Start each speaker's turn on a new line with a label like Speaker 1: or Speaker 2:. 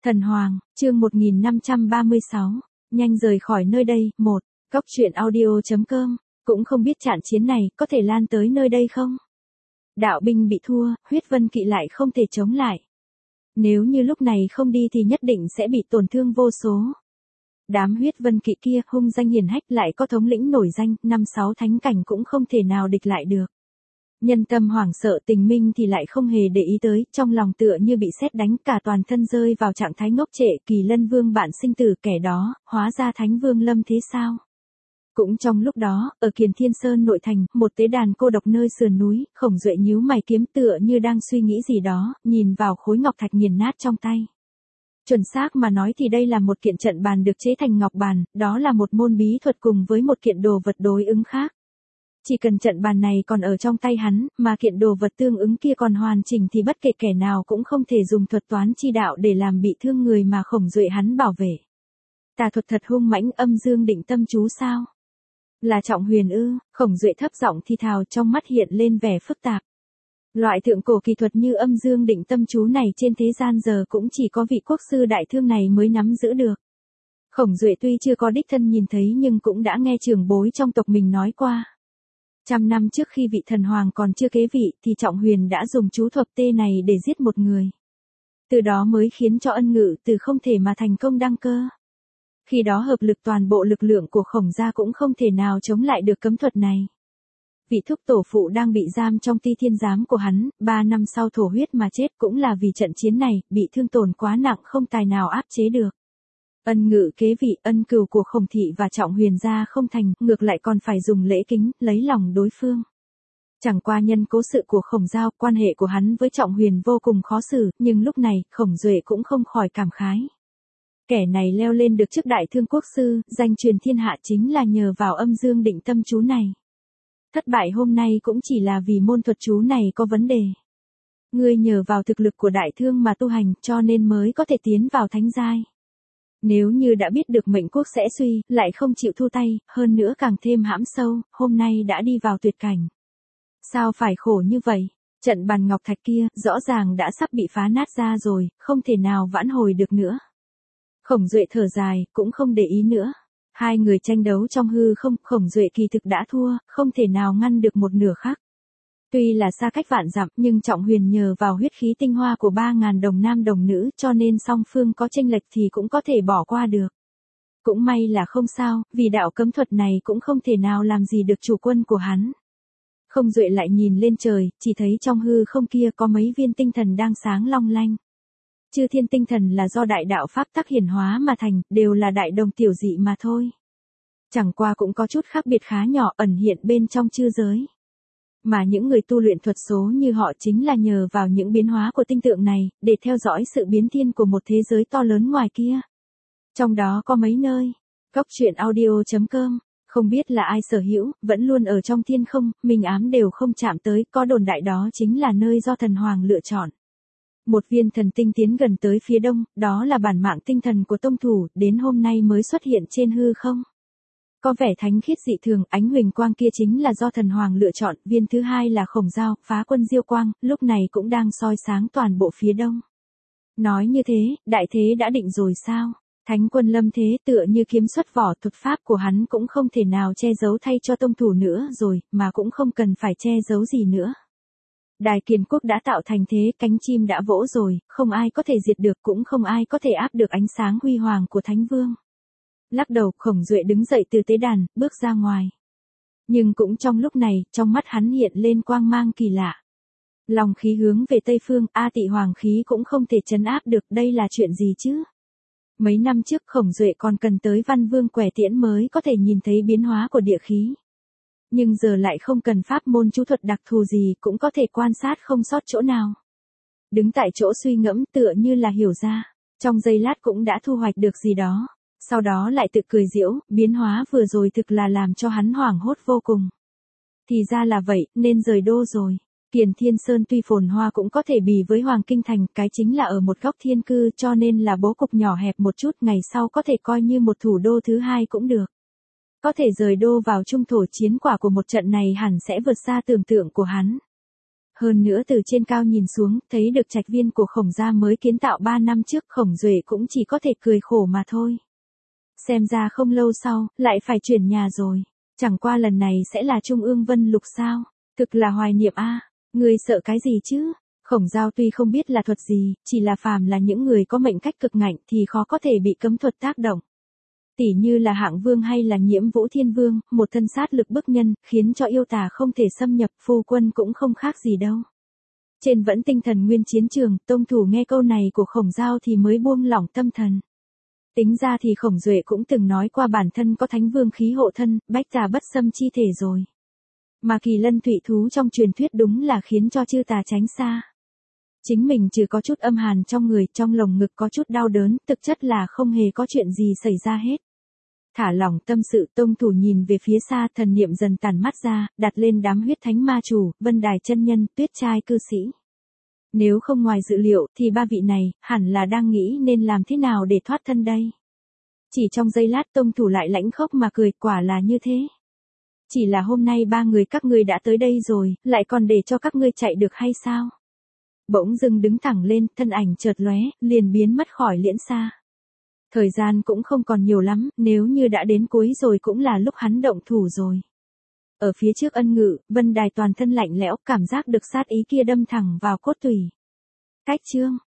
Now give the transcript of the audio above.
Speaker 1: Thần Hoàng, chương 1536, nhanh rời khỏi nơi đây, 1, Cóc truyện audio.com, cũng không biết trận chiến này có thể lan tới nơi đây không? Đạo binh bị thua, huyết vân kỵ lại không thể chống lại. Nếu như lúc này không đi thì nhất định sẽ bị tổn thương vô số. Đám huyết vân kỵ kia hung danh hiển hách lại có thống lĩnh nổi danh, 5-6 thánh cảnh cũng không thể nào địch lại được. Nhân tâm hoảng sợ Tình Minh thì lại không hề để ý tới, trong lòng tựa như bị sét đánh cả toàn thân rơi vào trạng thái ngốc trệ. Kỳ Lân Vương bạn sinh tử kẻ đó, hóa ra Thánh Vương Lâm thế sao? Cũng trong lúc đó, ở Kiền Thiên Sơn nội thành, một tế đàn cô độc nơi sườn núi, Khổng Duệ nhíu mày kiếm tựa như đang suy nghĩ gì đó, nhìn vào khối ngọc thạch nghiền nát trong tay. Chuẩn xác mà nói thì đây là một kiện trận bàn được chế thành ngọc bàn, đó là một môn bí thuật cùng với một kiện đồ vật đối ứng khác. Chỉ cần trận bàn này còn ở trong tay hắn, mà kiện đồ vật tương ứng kia còn hoàn chỉnh thì bất kể kẻ nào cũng không thể dùng thuật toán chi đạo để làm bị thương người mà Khổng Duệ hắn bảo vệ. Tà thuật thật hung mãnh, âm dương định tâm chú sao? Là Trọng Huyền ư? Khổng Duệ thấp giọng thì thào, trong mắt hiện lên vẻ phức tạp. Loại thượng cổ kỳ thuật như âm dương định tâm chú này trên thế gian giờ cũng chỉ có vị quốc sư đại thương này mới nắm giữ được. Khổng Duệ tuy chưa có đích thân nhìn thấy nhưng cũng đã nghe trưởng bối trong tộc mình nói qua. 100 năm trước khi vị thần hoàng còn chưa kế vị thì Trọng Huyền đã dùng chú thuật tê này để giết một người. Từ đó mới khiến cho Ân Ngự Từ không thể mà thành công đăng cơ. Khi đó hợp lực toàn bộ lực lượng của Khổng gia cũng không thể nào chống lại được cấm thuật này. Vị thúc tổ phụ đang bị giam trong Ti Thiên Giám của hắn, 3 năm sau thổ huyết mà chết cũng là vì trận chiến này, bị thương tổn quá nặng không tài nào áp chế được. Ân Ngự kế vị, ân cừu của Khổng thị và Trọng Huyền gia không thành, ngược lại còn phải dùng lễ kính, lấy lòng đối phương. Chẳng qua nhân cố sự của Khổng Giao, quan hệ của hắn với Trọng Huyền vô cùng khó xử, nhưng lúc này, Khổng Duệ cũng không khỏi cảm khái. Kẻ này leo lên được chức đại thương quốc sư, danh truyền thiên hạ chính là nhờ vào âm dương định tâm chú này. Thất bại hôm nay cũng chỉ là vì môn thuật chú này có vấn đề. Ngươi nhờ vào thực lực của đại thương mà tu hành cho nên mới có thể tiến vào thánh giai. Nếu như đã biết được mệnh quốc sẽ suy, lại không chịu thu tay, hơn nữa càng thêm hãm sâu, hôm nay đã đi vào tuyệt cảnh. Sao phải khổ như vậy? Trận bàn ngọc thạch kia, rõ ràng đã sắp bị phá nát ra rồi, không thể nào vãn hồi được nữa. Khổng Duệ thở dài, cũng không để ý nữa. Hai người tranh đấu trong hư không, Khổng Duệ kỳ thực đã thua, không thể nào ngăn được một nửa khác. Tuy là xa cách vạn dặm, nhưng Trọng Huyền nhờ vào huyết khí tinh hoa của 3.000 đồng nam đồng nữ, cho nên song phương có chênh lệch thì cũng có thể bỏ qua được. Cũng may là không sao, vì đạo cấm thuật này cũng không thể nào làm gì được chủ quân của hắn. Khổng Duệ lại nhìn lên trời, chỉ thấy trong hư không kia có mấy viên tinh thần đang sáng long lanh. Chư thiên tinh thần là do đại đạo pháp tắc hiển hóa mà thành, đều là đại đồng tiểu dị mà thôi. Chẳng qua cũng có chút khác biệt khá nhỏ ẩn hiện bên trong chư giới. Mà những người tu luyện thuật số như họ chính là nhờ vào những biến hóa của tinh tượng này, để theo dõi sự biến thiên của một thế giới to lớn ngoài kia. Trong đó có mấy nơi, Cóc truyện audio.com, không biết là ai sở hữu, vẫn luôn ở trong thiên không, minh ám đều không chạm tới, có đồn đại đó chính là nơi do thần hoàng lựa chọn. Một viên thần tinh tiến gần tới phía đông, đó là bản mạng tinh thần của tông thủ, đến hôm nay mới xuất hiện trên hư không. Có vẻ thánh khiết dị thường, ánh huỳnh quang kia chính là do thần hoàng lựa chọn, viên thứ hai là Khổng Giao, phá quân diêu quang, lúc này cũng đang soi sáng toàn bộ phía đông. Nói như thế, đại thế đã định rồi sao? Thánh quân lâm thế tựa như kiếm xuất vỏ, thuật pháp của hắn cũng không thể nào che giấu thay cho tông thủ nữa rồi, mà cũng không cần phải che giấu gì nữa. Đài Kiền Quốc đã tạo thành thế, cánh chim đã vỗ rồi, không ai có thể diệt được cũng không ai có thể áp được ánh sáng huy hoàng của Thánh Vương. Lắc đầu, Khổng Duệ đứng dậy từ tế đàn, bước ra ngoài. Nhưng cũng trong lúc này, trong mắt hắn hiện lên quang mang kỳ lạ. Lòng khí hướng về Tây Phương, A Tị Hoàng khí cũng không thể trấn áp được, đây là chuyện gì chứ? Mấy năm trước Khổng Duệ còn cần tới Văn Vương Quẻ Tiễn mới có thể nhìn thấy biến hóa của địa khí. Nhưng giờ lại không cần pháp môn chú thuật đặc thù gì cũng có thể quan sát không sót chỗ nào. Đứng tại chỗ suy ngẫm tựa như là hiểu ra, trong giây lát cũng đã thu hoạch được gì đó. Sau đó lại tự cười giễu, biến hóa vừa rồi thực là làm cho hắn hoảng hốt vô cùng. Thì ra là vậy, nên rời đô rồi. Kiền Thiên Sơn tuy phồn hoa cũng có thể bì với Hoàng Kinh Thành, cái chính là ở một góc thiên cư cho nên là bố cục nhỏ hẹp một chút, ngày sau có thể coi như một thủ đô thứ hai cũng được. Có thể rời đô vào trung thổ chiến quả của một trận này hẳn sẽ vượt xa tưởng tượng của hắn. Hơn nữa từ trên cao nhìn xuống, thấy được trạch viên của Khổng gia mới kiến tạo 3 năm trước, Khổng Duệ cũng chỉ có thể cười khổ mà thôi. Xem ra không lâu sau, lại phải chuyển nhà rồi. Chẳng qua lần này sẽ là Trung ương Vân Lục sao? Thực là hoài niệm a. Người sợ cái gì chứ? Khổng Giao tuy không biết là thuật gì, chỉ là phàm là những người có mệnh cách cực ngạnh thì khó có thể bị cấm thuật tác động. Tỉ như là Hạng Vương hay là Nhiễm Vũ Thiên Vương, một thân sát lực bức nhân, khiến cho yêu tà không thể xâm nhập, phu quân cũng không khác gì đâu. Trên vẫn tinh thần nguyên chiến trường, Tông Thủ nghe câu này của Khổng Giao thì mới buông lỏng tâm thần. Tính ra thì Khổng Duệ cũng từng nói qua bản thân có Thánh Vương khí hộ thân, bách tà bất xâm chi thể rồi. Mà Kỳ Lân Thụy Thú trong truyền thuyết đúng là khiến cho chư tà tránh xa. Chính mình chỉ có chút âm hàn trong người, trong lồng ngực có chút đau đớn, thực chất là không hề có chuyện gì xảy ra hết. Thả lỏng tâm sự, Tông Thủ nhìn về phía xa, thần niệm dần tản mắt ra, đặt lên đám huyết thánh ma chủ, Vân Đài chân nhân, Tuyết trai cư sĩ. Nếu không ngoài dự liệu, thì ba vị này, hẳn là đang nghĩ nên làm thế nào để thoát thân đây. Chỉ trong giây lát Tông Thủ lại lãnh khốc mà cười, quả là như thế. Chỉ là hôm nay ba người các ngươi đã tới đây rồi, lại còn để cho các ngươi chạy được hay sao? Bỗng dưng đứng thẳng lên, thân ảnh chợt lóe, liền biến mất khỏi liễn xa. Thời gian cũng không còn nhiều lắm, nếu như đã đến cuối rồi cũng là lúc hắn động thủ rồi. Ở phía trước Ân Ngự, Vân Đài toàn thân lạnh lẽo, cảm giác được sát ý kia đâm thẳng vào cốt tủy. Cách chương